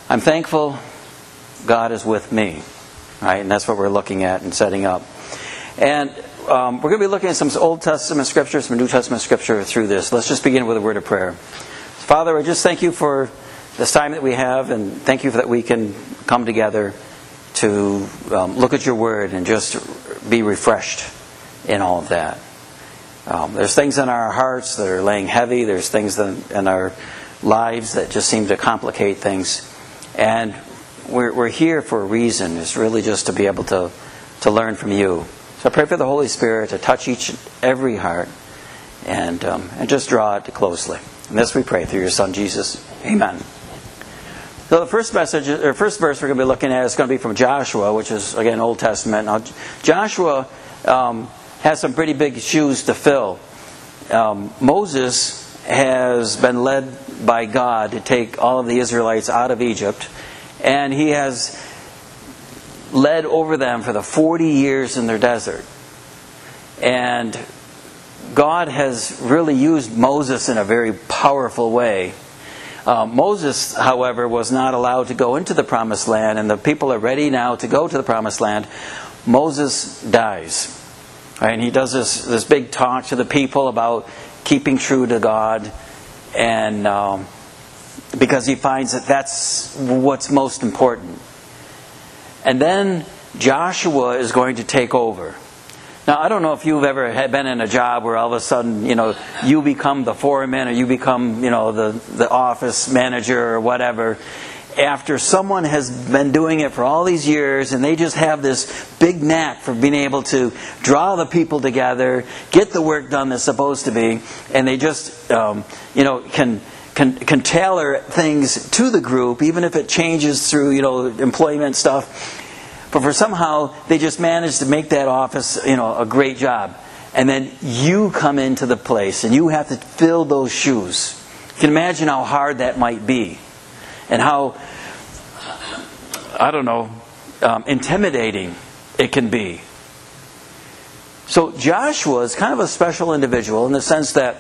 I'm thankful God is with me. Right? And that's what we're looking at and setting up. And we're going to be looking at some Old Testament Scripture, some New Testament Scripture through this. Let's just begin with a word of prayer. Father, I just thank you for this time that we have, and thank you that we can come together to look at your word and just be refreshed in all of that. There's things in our hearts that are laying heavy. There's things in our lives that just seem to complicate things. And we're here for a reason. It's really just to be able to learn from you. So I pray for the Holy Spirit to touch each and every heart and just draw it closely. And this we pray through your Son, Jesus. Amen. So the first verse we're going to be looking at is going to be from Joshua, which is, again, Old Testament. Now, Joshua has some pretty big shoes to fill. Moses has been led by God to take all of the Israelites out of Egypt, and he has led over them for the 40 years in their desert. And God has really used Moses in a very powerful way. Moses, however, was not allowed to go into the Promised Land, and the people are ready now to go to the Promised Land. Moses dies. Right? And he does this big talk to the people about keeping true to God, and because he finds that that's what's most important. And then Joshua is going to take over. Now, I don't know if you've ever been in a job where all of a sudden, you become the foreman, or you become, the office manager or whatever, after someone has been doing it for all these years, and they just have this big knack for being able to draw the people together, get the work done that's supposed to be, and they just, can tailor things to the group, even if it changes through, employment stuff. But for somehow, they just managed to make that office, a great job. And then you come into the place, and you have to fill those shoes. You can imagine how hard that might be. And how, intimidating it can be. So Joshua is kind of a special individual in the sense that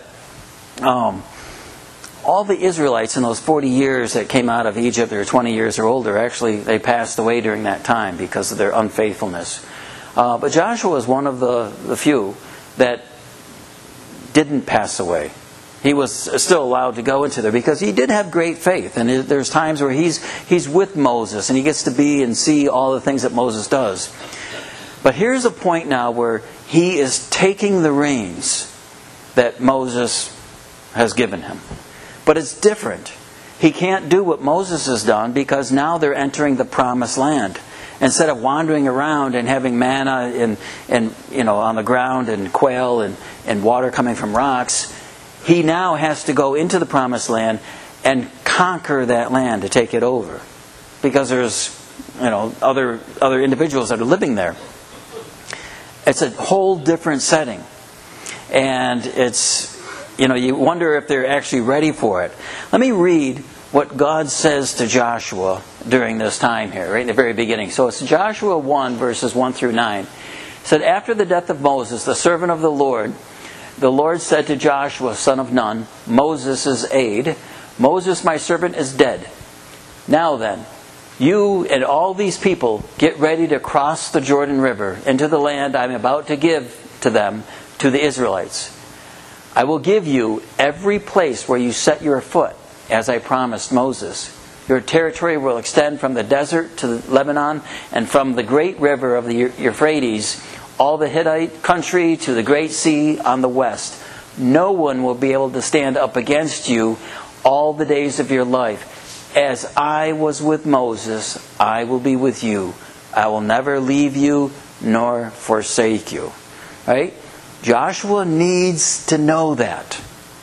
all the Israelites in those 40 years that came out of Egypt, they were 20 years or older, actually they passed away during that time because of their unfaithfulness. But Joshua was one of the few that didn't pass away. He was still allowed to go into there because he did have great faith. And there's times where he's with Moses and he gets to be and see all the things that Moses does. But here's a point now where he is taking the reins that Moses has given him. But it's different. He can't do what Moses has done because now they're entering the Promised Land. Instead of wandering around and having manna and on the ground and quail and water coming from rocks, he now has to go into the Promised Land and conquer that land to take it over. Because there's other individuals that are living there. It's a whole different setting. And it's you wonder if they're actually ready for it. Let me read what God says to Joshua during this time here, right in the very beginning. So it's Joshua 1, verses 1 through 9. It said, "After the death of Moses, the servant of the Lord said to Joshua, son of Nun, Moses' aide, Moses, my servant, is dead. Now then, you and all these people get ready to cross the Jordan River into the land I'm about to give to them, to the Israelites. I will give you every place where you set your foot, as I promised Moses. Your territory will extend from the desert to Lebanon, and from the great river of the Euphrates, all the Hittite country to the great sea on the west. No one will be able to stand up against you all the days of your life. As I was with Moses, I will be with you. I will never leave you nor forsake you." Right? Joshua needs to know that.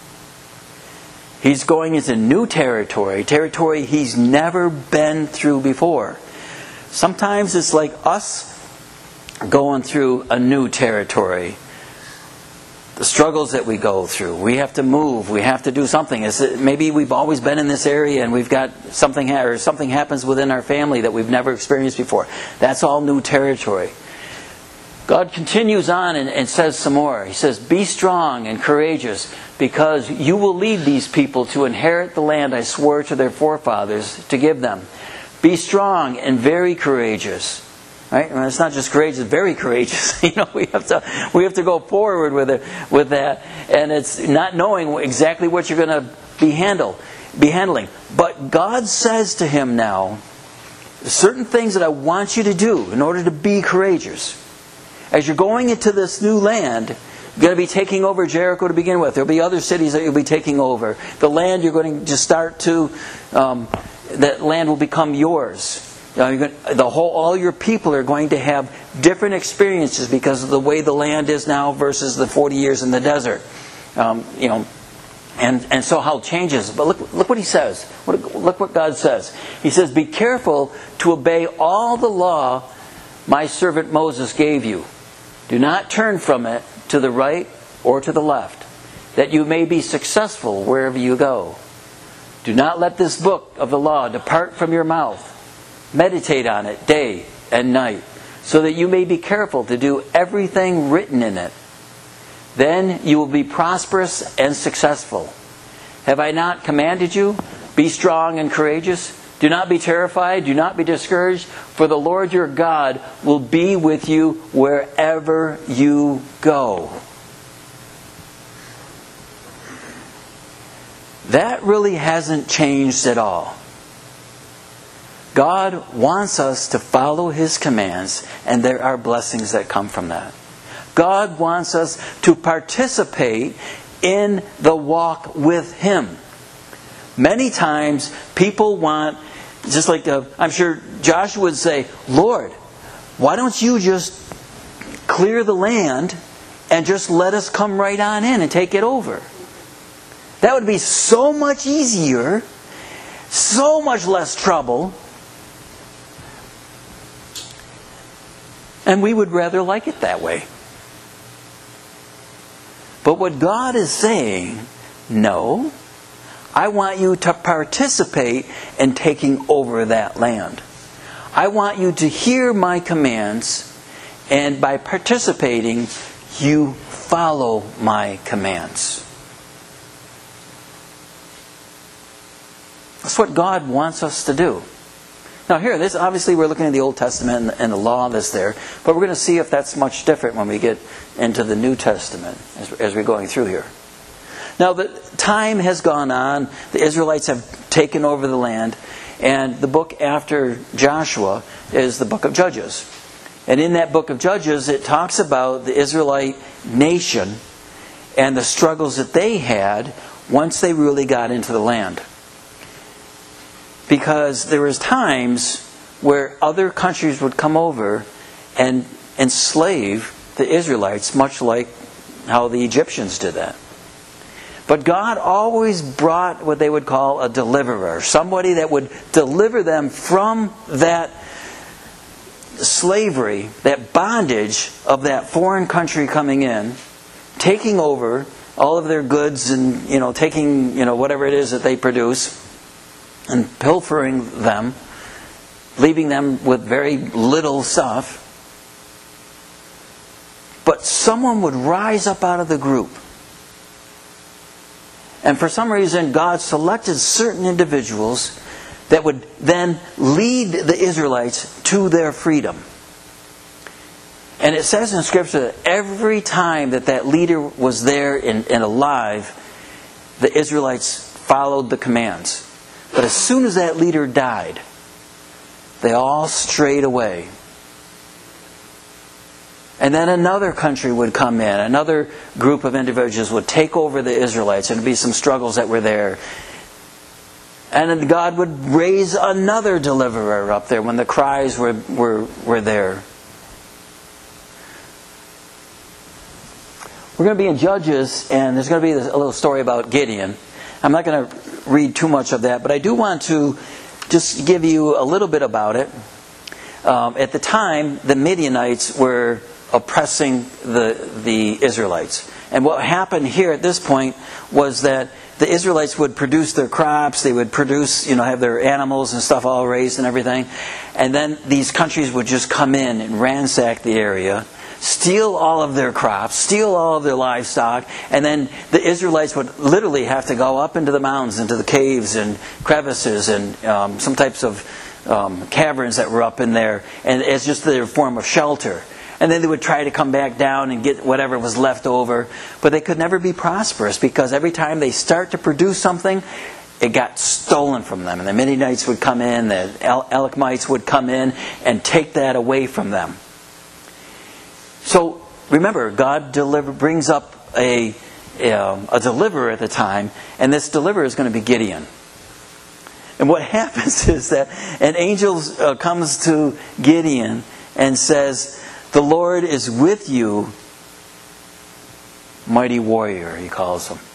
He's going into new territory he's never been through before. Sometimes it's like us going through a new territory. The struggles that we go through. We have to move. We have to do something. Maybe we've always been in this area and we've got something happens within our family that we've never experienced before. That's all new territory. God continues on and says some more. He says, "Be strong and courageous, because you will lead these people to inherit the land I swore to their forefathers to give them. Be strong and very courageous." Right? And it's not just courageous, very courageous. We have to go forward with that, and it's not knowing exactly what you're going to be handling. But God says to him now, certain things that I want you to do in order to be courageous. As you're going into this new land, you're going to be taking over Jericho to begin with. There'll be other cities that you'll be taking over. The land you're going to start to, that land will become yours. All your people are going to have different experiences because of the way the land is now versus the 40 years in the desert. And so how it changes. But look what he says. Look what God says. He says, "Be careful to obey all the law my servant Moses gave you. Do not turn from it to the right or to the left, that you may be successful wherever you go. Do not let this book of the law depart from your mouth. Meditate on it day and night, so that you may be careful to do everything written in it. Then you will be prosperous and successful. Have I not commanded you? Be strong and courageous. Do not be terrified. Do not be discouraged. For the Lord your God will be with you wherever you go." That really hasn't changed at all. God wants us to follow His commands, and there are blessings that come from that. God wants us to participate in the walk with Him. Many times people want, just like I'm sure Joshua would say, "Lord, why don't you just clear the land and just let us come right on in and take it over? That would be so much easier, so much less trouble, and we would rather like it that way." But what God is saying, no, I want you to participate in taking over that land. I want you to hear my commands, and by participating, you follow my commands. That's what God wants us to do. Now here, this obviously we're looking at the Old Testament and the law that's there, but we're going to see if that's much different when we get into the New Testament as we're going through here. Now the time has gone on, the Israelites have taken over the land, and the book after Joshua is the book of Judges. And in that book of Judges, it talks about the Israelite nation and the struggles that they had once they really got into the land. Because there was times where other countries would come over and enslave the Israelites, much like how the Egyptians did that. But God always brought what they would call a deliverer, somebody that would deliver them from that slavery, that bondage of that foreign country coming in, taking over all of their goods and taking whatever it is that they produce, and pilfering them, leaving them with very little stuff. But someone would rise up out of the group. And for some reason, God selected certain individuals that would then lead the Israelites to their freedom. And it says in Scripture that every time that leader was there and alive, the Israelites followed the commands. But as soon as that leader died, they all strayed away. And then another country would come in. Another group of individuals would take over the Israelites. And there would be some struggles that were there. And then God would raise another deliverer up there when the cries were there. We're going to be in Judges, and there's going to be a little story about Gideon. I'm not going to read too much of that, but I do want to just give you a little bit about it. At the time, the Midianites were oppressing the Israelites. And what happened here at this point was that the Israelites would produce their crops, they would produce, have their animals and stuff all raised and everything. And then these countries would just come in and ransack the area, steal all of their crops, steal all of their livestock, and then the Israelites would literally have to go up into the mountains, into the caves and crevices and some types of caverns that were up in there, and it's just their form of shelter. And then they would try to come back down and get whatever was left over, but they could never be prosperous because every time they start to produce something, it got stolen from them. And the Midianites would come in, the Elamites would come in and take that away from them. So remember, God brings up a deliverer at the time, and this deliverer is going to be Gideon. And what happens is that an angel comes to Gideon and says, "The Lord is with you, mighty warrior," he calls him.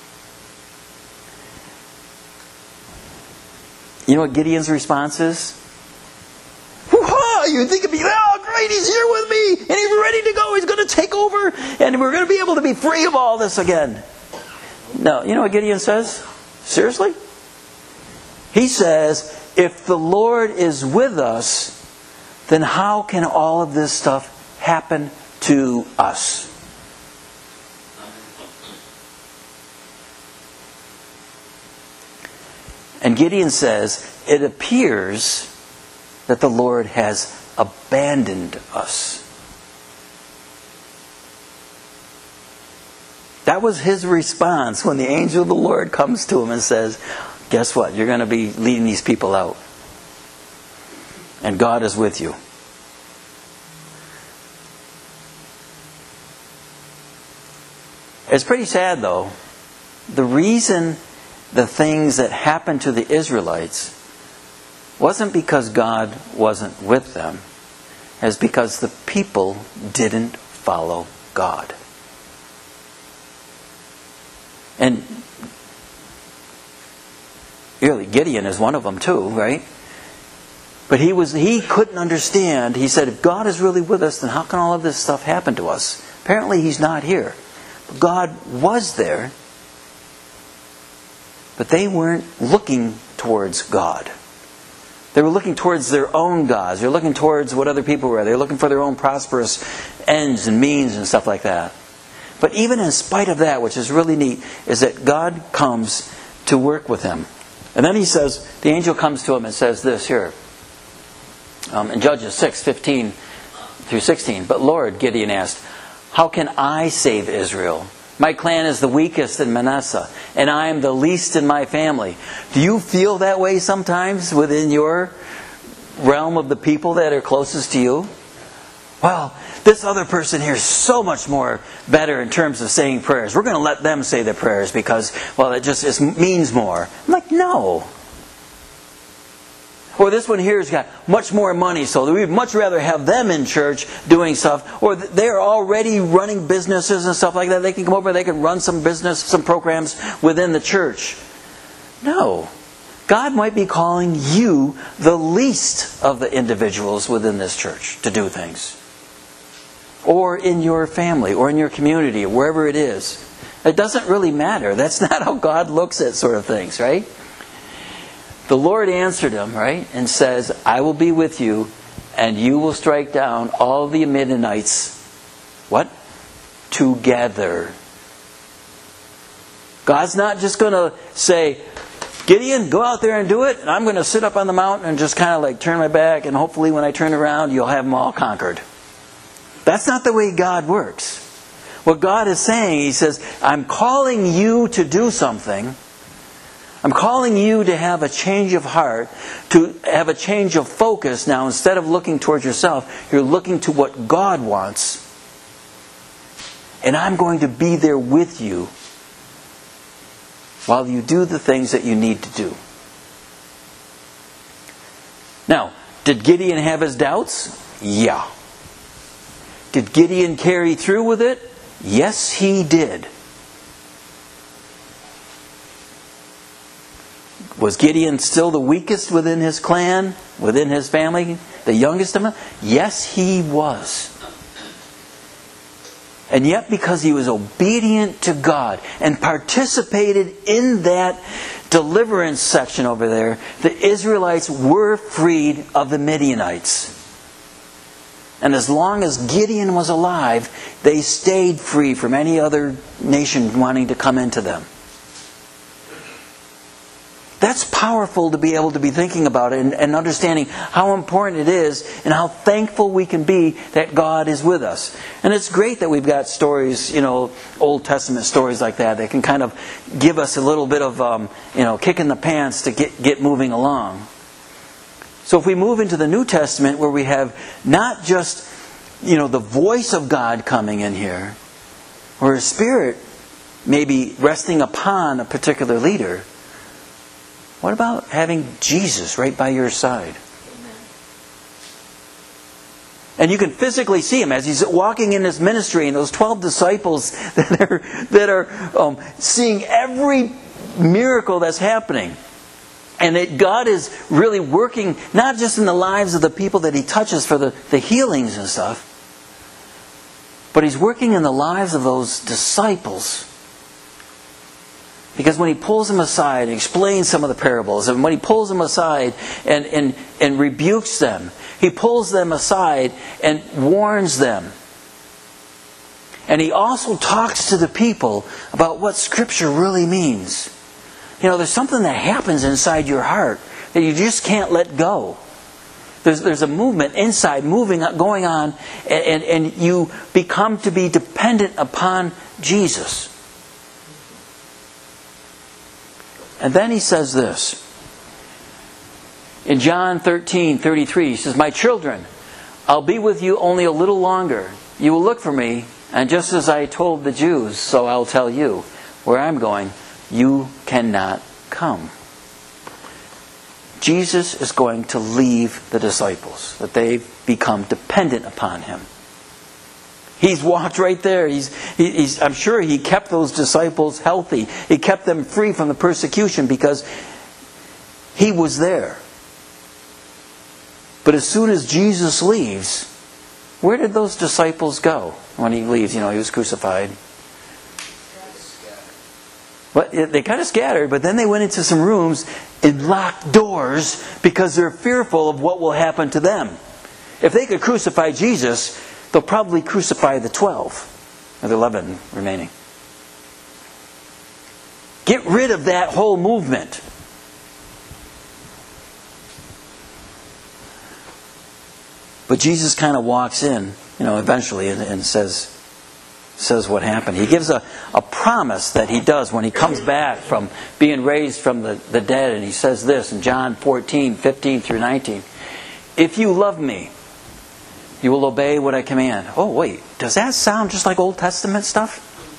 You know what Gideon's response is? Woo-ha! You think it'd be, oh great, he's here with me, and he's ready to go, he's going to take over, and we're going to be able to be free of all this again. No, you know what Gideon says? Seriously? He says, if the Lord is with us, then how can all of this stuff happen to us? And Gideon says, it appears that the Lord has abandoned us. That was his response when the angel of the Lord comes to him and says, guess what? You're going to be leading these people out. And God is with you. It's pretty sad, though. The reason the things that happened to the Israelites wasn't because God wasn't with them. It's because the people didn't follow God. And really, Gideon is one of them too, right? But he couldn't understand. He said, if God is really with us, then how can all of this stuff happen to us? Apparently he's not here. But God was there. But they weren't looking towards God. They were looking towards their own gods. They were looking towards what other people were. They were looking for their own prosperous ends and means and stuff like that. But even in spite of that, which is really neat, is that God comes to work with him. And then he says, the angel comes to him and says this here. In Judges 6:15 through 16. But Lord, Gideon asked, how can I save Israel? My clan is the weakest in Manasseh, and I am the least in my family. Do you feel that way sometimes within your realm of the people that are closest to you? Well, this other person here is so much more better in terms of saying prayers. We're going to let them say the prayers because, well, it means more. I'm like, no. Or this one here has got much more money, so we'd much rather have them in church doing stuff. Or they're already running businesses and stuff like that. They can come over, they can run some business, some programs within the church. No. God might be calling you, the least of the individuals within this church, to do things. Or in your family, or in your community, or wherever it is. It doesn't really matter. That's not how God looks at sort of things, right? The Lord answered him, right, and says, I will be with you, and you will strike down all the Midianites. What? Together. God's not just going to say, Gideon, go out there and do it, and I'm going to sit up on the mountain and just kind of like turn my back, and hopefully when I turn around, you'll have them all conquered. That's not the way God works. What God is saying, He says, I'm calling you to do something. I'm calling you to have a change of heart, to have a change of focus. Now, instead of looking towards yourself, you're looking to what God wants. And I'm going to be there with you while you do the things that you need to do. Now, did Gideon have his doubts? Yeah. Did Gideon carry through with it? Yes, he did. Was Gideon still the weakest within his clan, within his family, the youngest of them? Yes, he was. And yet, because he was obedient to God and participated in that deliverance section over there, the Israelites were freed of the Midianites. And as long as Gideon was alive, they stayed free from any other nation wanting to come into them. That's powerful to be able to be thinking about it and understanding how important it is and how thankful we can be that God is with us. And it's great that we've got stories, Old Testament stories like that can kind of give us a little bit of, kick in the pants to get moving along. So if we move into the New Testament where we have not just, the voice of God coming in here, or His Spirit maybe resting upon a particular leader, what about having Jesus right by your side? Amen. And you can physically see Him as He's walking in His ministry, and those 12 disciples that are seeing every miracle that's happening. And that God is really working not just in the lives of the people that He touches for the healings and stuff, but He's working in the lives of those disciples. Because when He pulls them aside and explains some of the parables, and when He pulls them aside and rebukes them, He pulls them aside and warns them. And He also talks to the people about what Scripture really means. There's something that happens inside your heart that you just can't let go. There's a movement inside, going on, and you become to be dependent upon Jesus. And then He says this. In John 13:33, He says, "My children, I'll be with you only a little longer. You will look for me, and just as I told the Jews, so I'll tell you, where I'm going, you cannot come." Jesus is going to leave the disciples, that they've become dependent upon Him. He's walked right there. I'm sure He kept those disciples healthy. He kept them free from the persecution because He was there. But as soon as Jesus leaves, where did those disciples go when He leaves? He was crucified. But they kind of scattered, but then they went into some rooms and locked doors because they're fearful of what will happen to them. If they could crucify Jesus, they'll probably crucify the 12, or the 11 remaining. Get rid of that whole movement. But Jesus kind of walks in, eventually and says what happened. He gives a promise that He does when He comes back from being raised from the dead. And He says this in John 14:15 through 19. "If you love me, you will obey what I command." Oh, wait. Does that sound just like Old Testament stuff?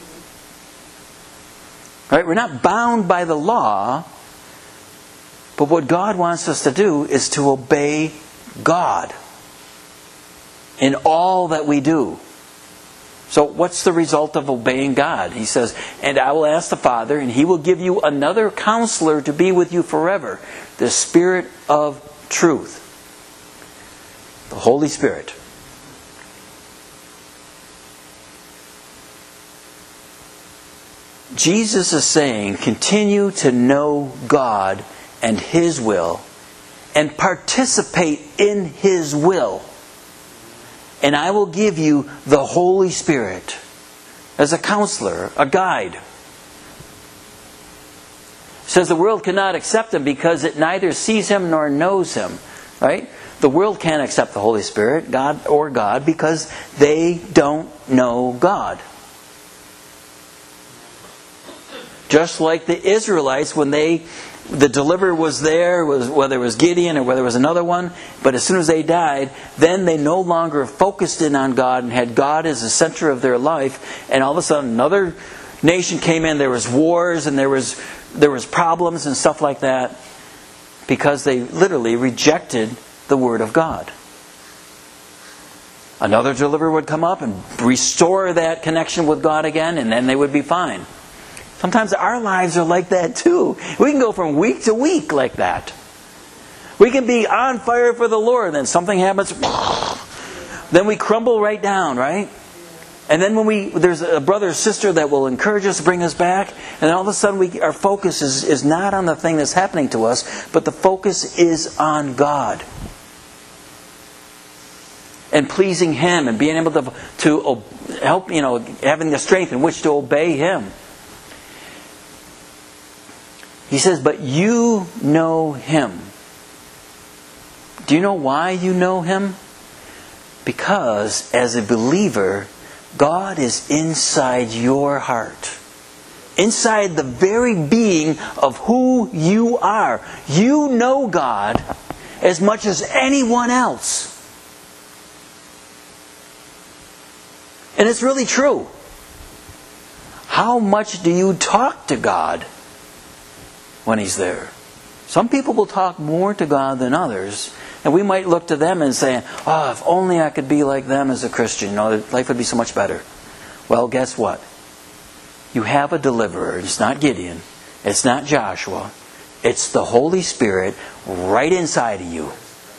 Right? We're not bound by the law. But what God wants us to do is to obey God in all that we do. So what's the result of obeying God? He says, "And I will ask the Father, and He will give you another counselor to be with you forever, the Spirit of truth." The Holy Spirit. Jesus is saying, continue to know God and His will, and participate in His will. And I will give you the Holy Spirit as a counselor, a guide. It says the world cannot accept Him because it neither sees Him nor knows Him. Right? The world can't accept the Holy Spirit, God, because they don't know God. Just like the Israelites, when the deliverer was there, whether it was Gideon or whether it was another one, but as soon as they died, then they no longer focused in on God and had God as the center of their life, and all of a sudden another nation came in. There was wars and there was problems and stuff like that because they literally rejected the Word of God. Another deliverer would come up and restore that connection with God again, and then they would be fine. Sometimes our lives are like that too. We can go from week to week like that. We can be on fire for the Lord, then something happens, then we crumble right down, right? And then there's a brother or sister that will encourage us, bring us back, and all of a sudden our focus is not on the thing that's happening to us, but the focus is on God. and pleasing Him and being able to help, having the strength in which to obey Him. He says, but you know Him. Do you know why you know Him? Because as a believer, God is inside your heart. Inside the very being of who you are. You know God as much as anyone else. And it's really true. How much do you talk to God when He's there? Some people will talk more to God than others. And we might look to them and say, oh, if only I could be like them as a Christian. Life would be so much better. Well, guess what? You have a deliverer. It's not Gideon. It's not Joshua. It's the Holy Spirit right inside of you.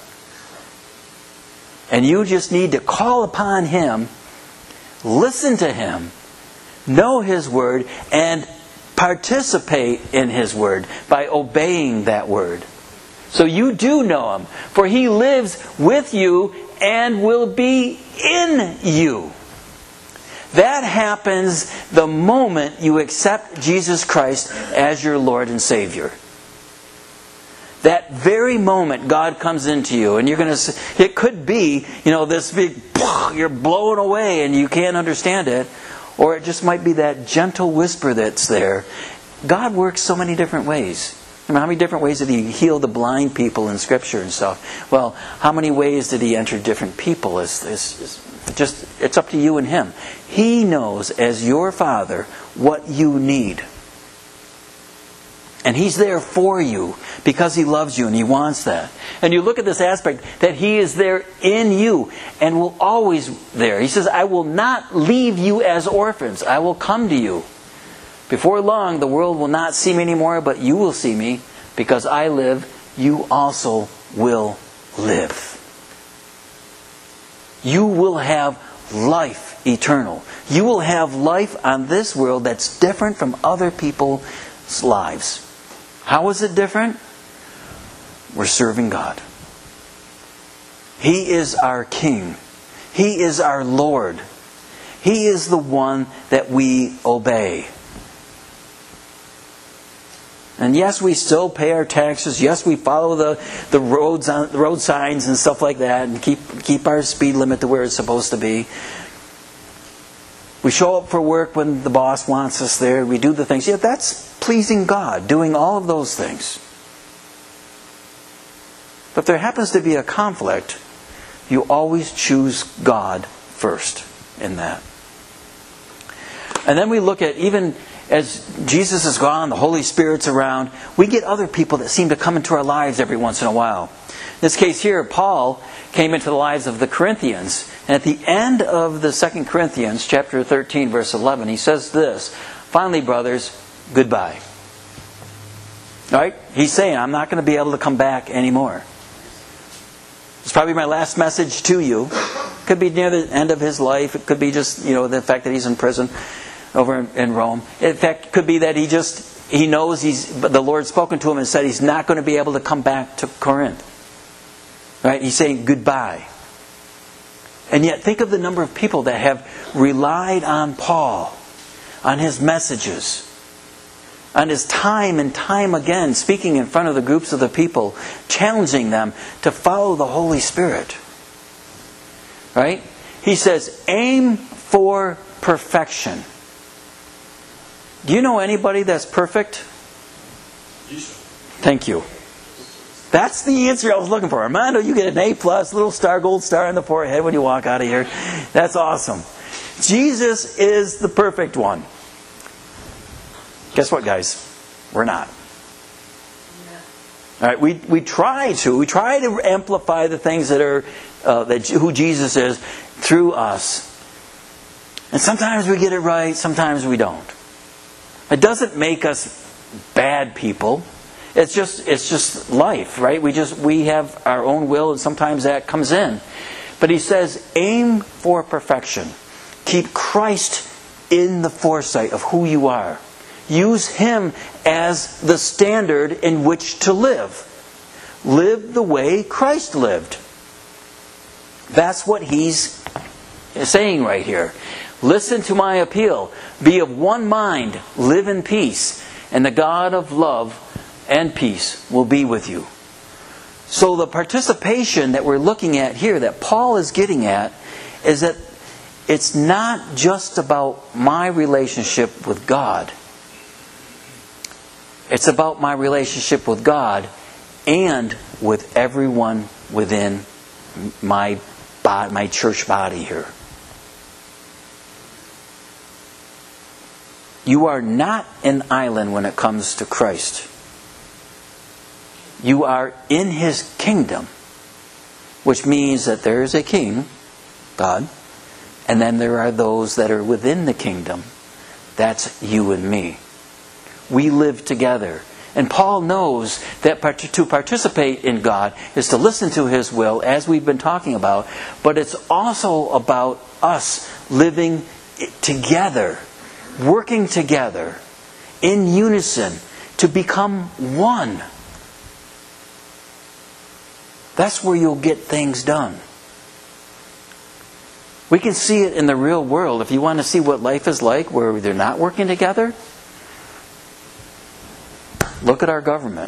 And you just need to call upon Him, listen to Him, know His Word, and participate in His Word by obeying that Word. So you do know Him, for He lives with you and will be in you. That happens the moment you accept Jesus Christ as your Lord and Savior. That very moment God comes into you, and you're going to. It could be, this big, you're blown away and you can't understand it, or it just might be that gentle whisper that's there. God works so many different ways. How many different ways did He heal the blind people in Scripture and stuff? Well, how many ways did He enter different people? It's up to you and Him. He knows, as your Father, what you need. And He's there for you because He loves you and He wants that. And you look at this aspect that He is there in you and will always there. He says, I will not leave you as orphans. I will come to you. Before long, the world will not see me anymore, but you will see me. Because I live, you also will live. You will have life eternal. You will have life on this world that's different from other people's lives. How is it different? We're serving God. He is our King. He is our Lord. He is the one that we obey. And yes, we still pay our taxes. Yes, we follow the road signs and stuff like that, and keep our speed limit to where it's supposed to be. We show up for work when the boss wants us there. We do the things. Yeah, that's pleasing God, doing all of those things. But if there happens to be a conflict, you always choose God first in that. And then we look at, even as Jesus is gone, the Holy Spirit's around, we get other people that seem to come into our lives every once in a while. In this case here, Paul came into the lives of the Corinthians. And at the end of the 2 Corinthians, chapter 13, verse 11, he says this, finally, brothers, goodbye. All right? He's saying, I'm not going to be able to come back anymore. It's probably my last message to you. It could be near the end of his life. It could be just, the fact that he's in prison over in Rome. In fact, it could be that he knows the Lord's spoken to him and said he's not going to be able to come back to Corinth. Right? He's saying goodbye. And yet, think of the number of people that have relied on Paul, on his messages, on his time and time again, speaking in front of the groups of the people, challenging them to follow the Holy Spirit. Right? He says, aim for perfection. Do you know anybody that's perfect? Thank you. That's the answer I was looking for. Armando, you get an A+, little star, gold star on the forehead when you walk out of here. That's awesome. Jesus is the perfect one. Guess what, guys? We're not. All right, we try to amplify the things that are who Jesus is through us. And sometimes we get it right, sometimes we don't. It doesn't make us bad people. It's just life, right? We have our own will, and sometimes that comes in. But he says, aim for perfection. Keep Christ in the foresight of who you are. Use Him as the standard in which to live. Live the way Christ lived. That's what he's saying right here. Listen to my appeal. Be of one mind. Live in peace. And the God of love and peace will be with you. So the participation that we're looking at here, that Paul is getting at, is that it's not just about my relationship with God. It's about my relationship with God and with everyone within my church body here. You are not an island when it comes to Christ. You are in His kingdom, which means that there is a king, God, and then there are those that are within the kingdom. That's you and me. We live together. And Paul knows that to participate in God is to listen to His will, as we've been talking about, but it's also about us living together, working together, in unison, to become one. That's where you'll get things done. We can see it in the real world. If you want to see what life is like where they're not working together, look at our government.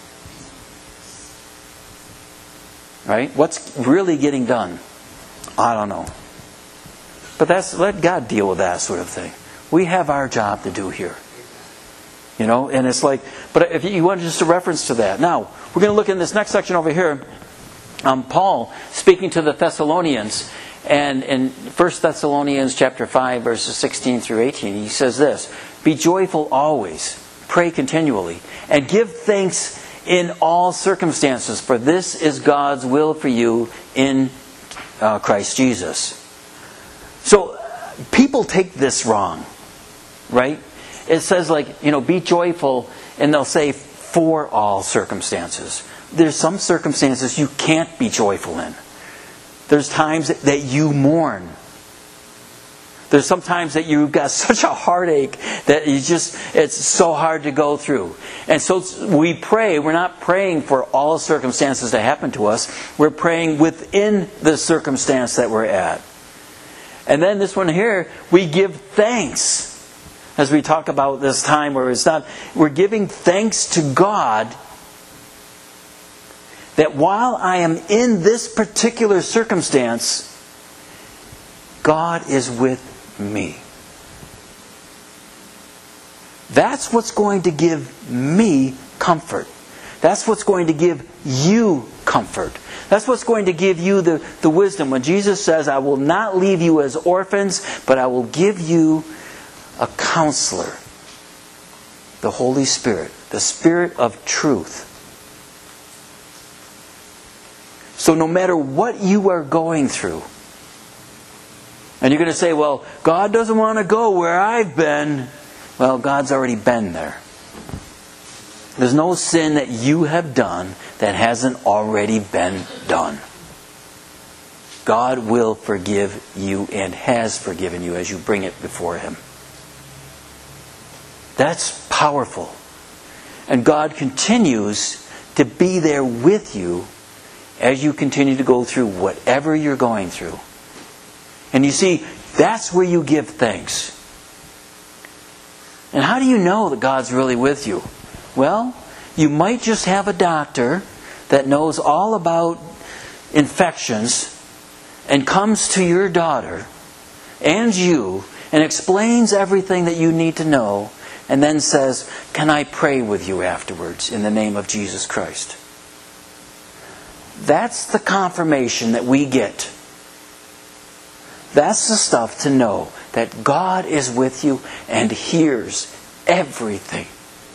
Right? What's really getting done? I don't know. But let God deal with that sort of thing. We have our job to do here. You know, and it's like, but if you want just a reference to that. Now, we're going to look in this next section over here. Paul speaking to the Thessalonians, and in 1 Thessalonians chapter 5, verses 16 through 18, he says this: Be joyful always, pray continually, and give thanks in all circumstances, for this is God's will for you in Christ Jesus. So, people take this wrong, right? It says be joyful, and they'll say for all circumstances. There's some circumstances you can't be joyful in. There's times that you mourn. There's sometimes that you've got such a heartache that it's so hard to go through. And so we pray. We're not praying for all circumstances to happen to us. We're praying within the circumstance that we're at. And then this one here, we give thanks. As we talk about this time where we're giving thanks to God that while I am in this particular circumstance, God is with me. That's what's going to give me comfort. That's what's going to give you comfort. That's what's going to give you the wisdom. When Jesus says, I will not leave you as orphans, but I will give you a counselor, the Holy Spirit, the Spirit of truth. So no matter what you are going through, and you're going to say, well, God doesn't want to go where I've been. Well, God's already been there. There's no sin that you have done that hasn't already been done. God will forgive you and has forgiven you as you bring it before Him. That's powerful. And God continues to be there with you as you continue to go through whatever you're going through. And you see, that's where you give thanks. And how do you know that God's really with you? Well, you might just have a doctor that knows all about infections and comes to your daughter and you and explains everything that you need to know and then says, can I pray with you afterwards in the name of Jesus Christ? That's the confirmation that we get. That's the stuff to know that God is with you and hears everything.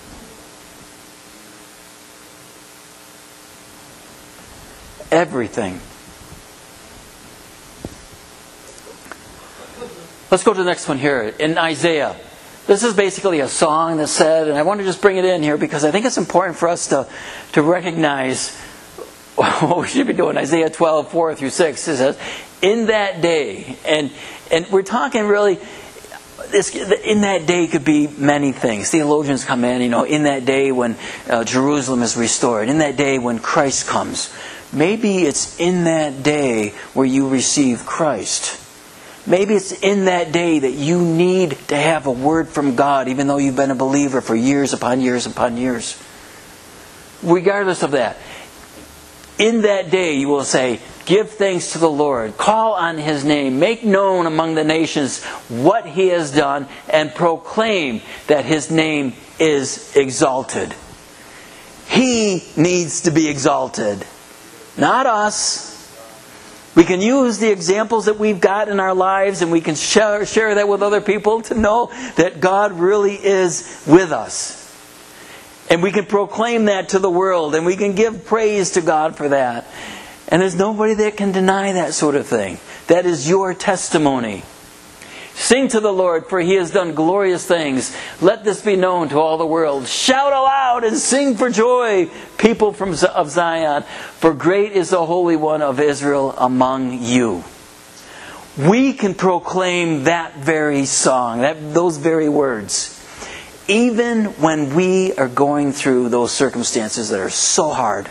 Everything. Let's go to the next one here. In Isaiah. This is basically a song that's said, and I want to just bring it in here because I think it's important for us to recognize what we should be doing. Isaiah 12, 4 through 6, it says, in that day, and we're talking really, in that day could be many things. Theologians come in that day when Jerusalem is restored, in that day when Christ comes. Maybe it's in that day where you receive Christ. Maybe it's in that day that you need to have a word from God, even though you've been a believer for years upon years upon years. Regardless of that, in that day you will say, give thanks to the Lord, call on His name, make known among the nations what He has done, and proclaim that His name is exalted. He needs to be exalted, not us. We can use the examples that we've got in our lives, and we can share that with other people to know that God really is with us. And we can proclaim that to the world, and we can give praise to God for that. And there's nobody that can deny that sort of thing. That is your testimony. Sing to the Lord, for He has done glorious things. Let this be known to all the world. Shout aloud and sing for joy, people of Zion, for great is the Holy One of Israel among you. We can proclaim that very song, those very words, even when we are going through those circumstances that are so hard.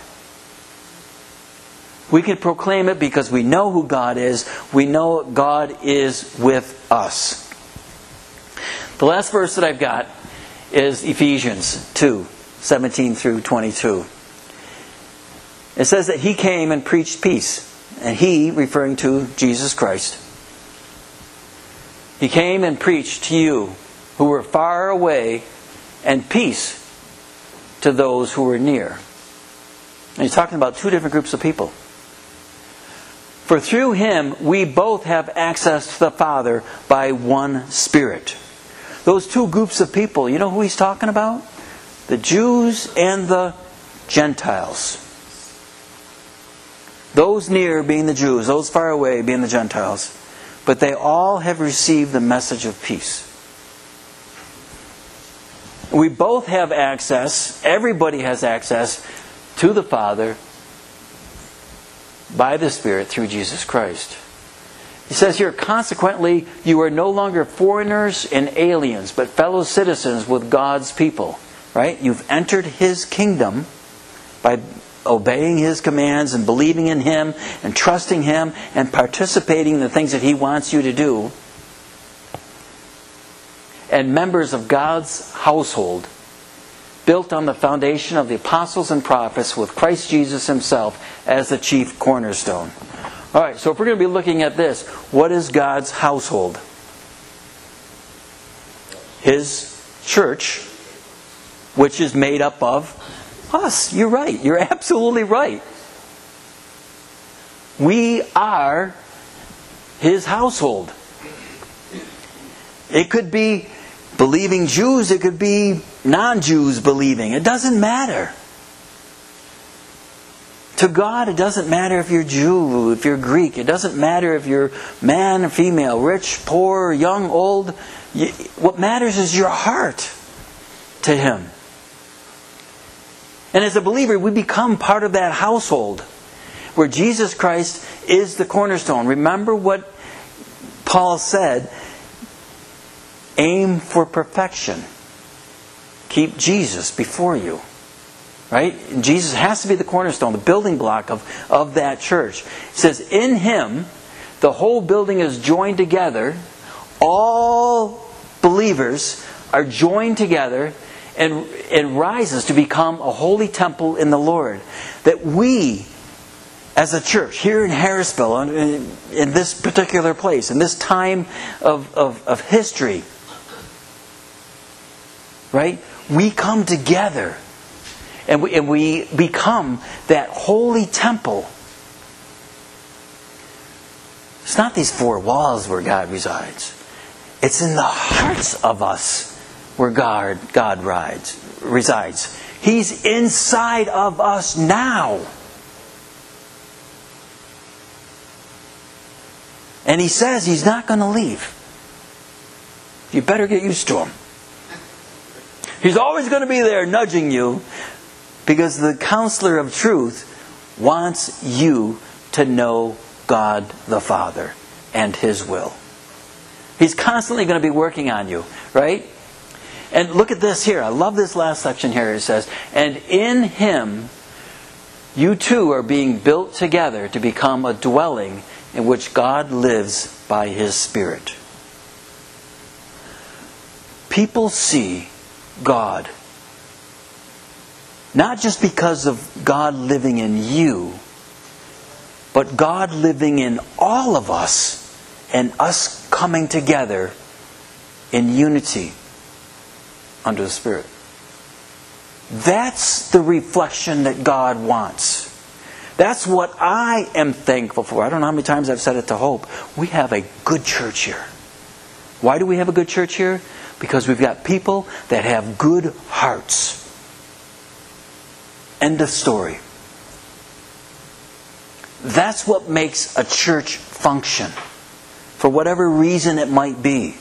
We can proclaim it because we know who God is. We know God is with us. The last verse that I've got is Ephesians 2:17 through 22. It says that He came and preached peace. And He, referring to Jesus Christ, He came and preached to you who were far away, and peace to those who were near. And He's talking about two different groups of people. For through Him we both have access to the Father by one Spirit. Those two groups of people, you know who He's talking about? The Jews and the Gentiles. Those near being the Jews, those far away being the Gentiles. But they all have received the message of peace. We both have access, everybody has access to the Father by the Spirit through Jesus Christ. He says here, consequently, you are no longer foreigners and aliens, but fellow citizens with God's people. Right? You've entered His kingdom by obeying His commands and believing in Him and trusting Him and participating in the things that He wants you to do. And members of God's household, built on the foundation of the apostles and prophets with Christ Jesus Himself as the chief cornerstone. Alright, so if we're going to be looking at this, what is God's household? His church, which is made up of us. You're right. You're absolutely right. We are His household. It could be believing Jews, it could be non-Jews believing. It doesn't matter. To God, it doesn't matter if you're Jew, if you're Greek. It doesn't matter if you're man or female, rich, poor, young, old. What matters is your heart to Him. And as a believer, we become part of that household where Jesus Christ is the cornerstone. Remember what Paul said, aim for perfection. Keep Jesus before you. Right? Jesus has to be the cornerstone, the building block of that church. It says, in Him, the whole building is joined together. All believers are joined together and rises to become a holy temple in the Lord. That we, as a church, here in Harrisville, in this particular place, in this time of history, right? We come together and we become that holy temple. It's not these four walls where God resides. It's in the hearts of us where God resides. He's inside of us now. And He says He's not going to leave. You better get used to Him. He's always going to be there nudging you because the Counselor of Truth wants you to know God the Father and His will. He's constantly going to be working on you, right? And look at this here. I love this last section here. It says, and in Him You two are being built together to become a dwelling in which God lives by His Spirit. People see God not just because of God living in you, but God living in all of us and us coming together in unity under the Spirit. That's the reflection that God wants. That's what I am thankful for. I don't know how many times I've said it to Hope. We have a good church here. Why do we have a good church here? Because we've got people that have good hearts. End of story. That's what makes a church function, for whatever reason it might be.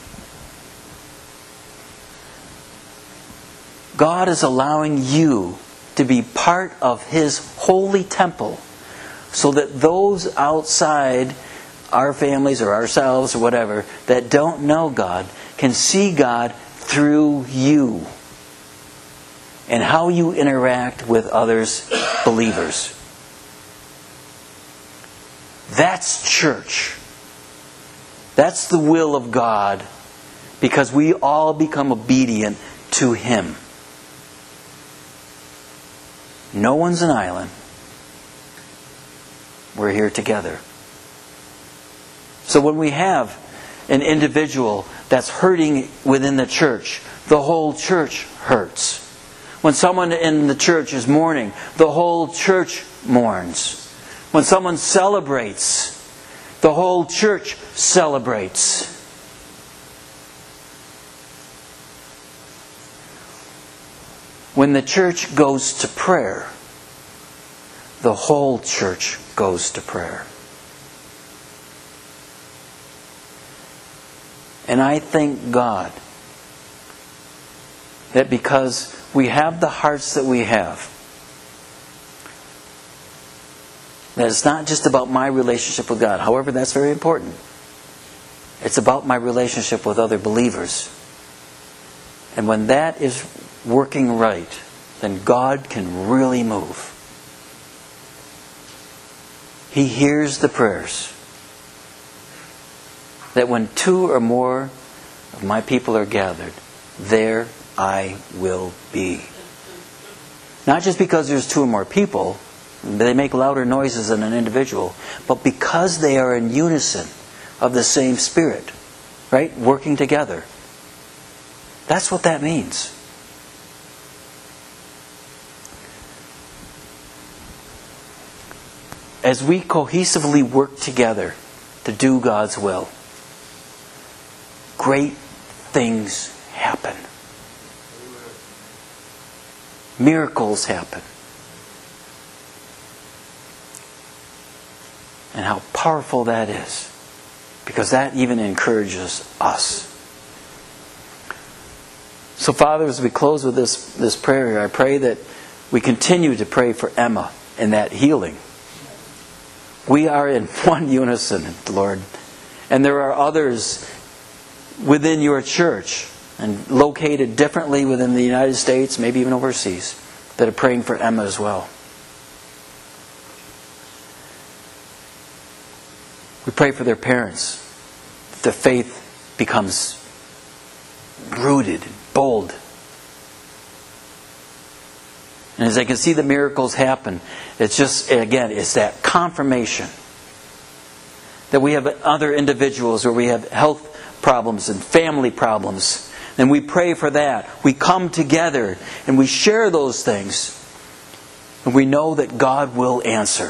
God is allowing you to be part of His holy temple so that those outside our families or ourselves or whatever that don't know God can see God through you and how you interact with others, believers. That's church. That's the will of God, because we all become obedient to Him. No one's an island. We're here together. So when we have an individual that's hurting within the church, the whole church hurts. When someone in the church is mourning, the whole church mourns. When someone celebrates, the whole church celebrates. When the church goes to prayer, the whole church goes to prayer. And I thank God that because we have the hearts that we have, that it's not just about my relationship with God. However, that's very important. It's about my relationship with other believers. And when that is working right, then God can really move. He hears the prayers. That when two or more of my people are gathered, there I will be. Not just because there's two or more people, they make louder noises than an individual, but because they are in unison of the same Spirit, right? Working together. That's what that means. As we cohesively work together to do God's will, great things happen. Miracles happen. And how powerful that is. Because that even encourages us. So Father, as we close with this prayer here, I pray that we continue to pray for Emma and that healing. We are in one unison, Lord. And there are others within your church and located differently within the United States, maybe even overseas, that are praying for Emma as well. We pray for their parents, that their faith becomes rooted, bold. And as they can see the miracles happen, it's just, again, it's that confirmation that we have other individuals where we have health problems and family problems. And we pray for that. We come together and we share those things. And we know that God will answer.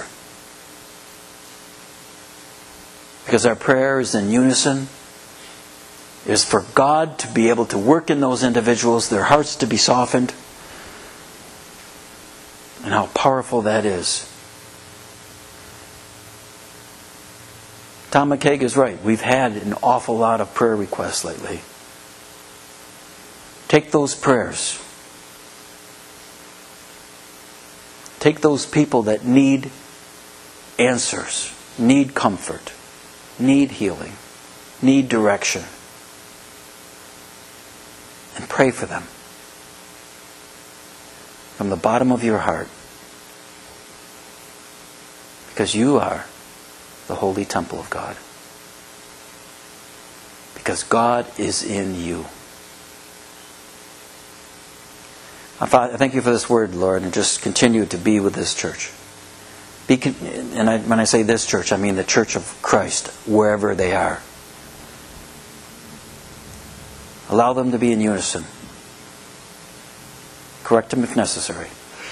Because our prayer is in unison. It is for God to be able to work in those individuals, their hearts to be softened. And how powerful that is. Tom McCaig is right. We've had an awful lot of prayer requests lately. Take those prayers. Take those people that need answers, need comfort, need healing, need direction. And pray for them. From the bottom of your heart. Because you are the holy temple of God. Because God is in you. I thank you for this word, Lord, and just continue to be with this church. When I say this church, I mean the church of Christ, wherever they are. Allow them to be in unison. Correct them if necessary.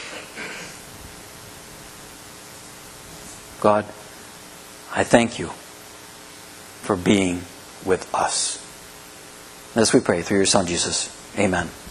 God, I thank you for being with us. This we pray through your Son, Jesus. Amen.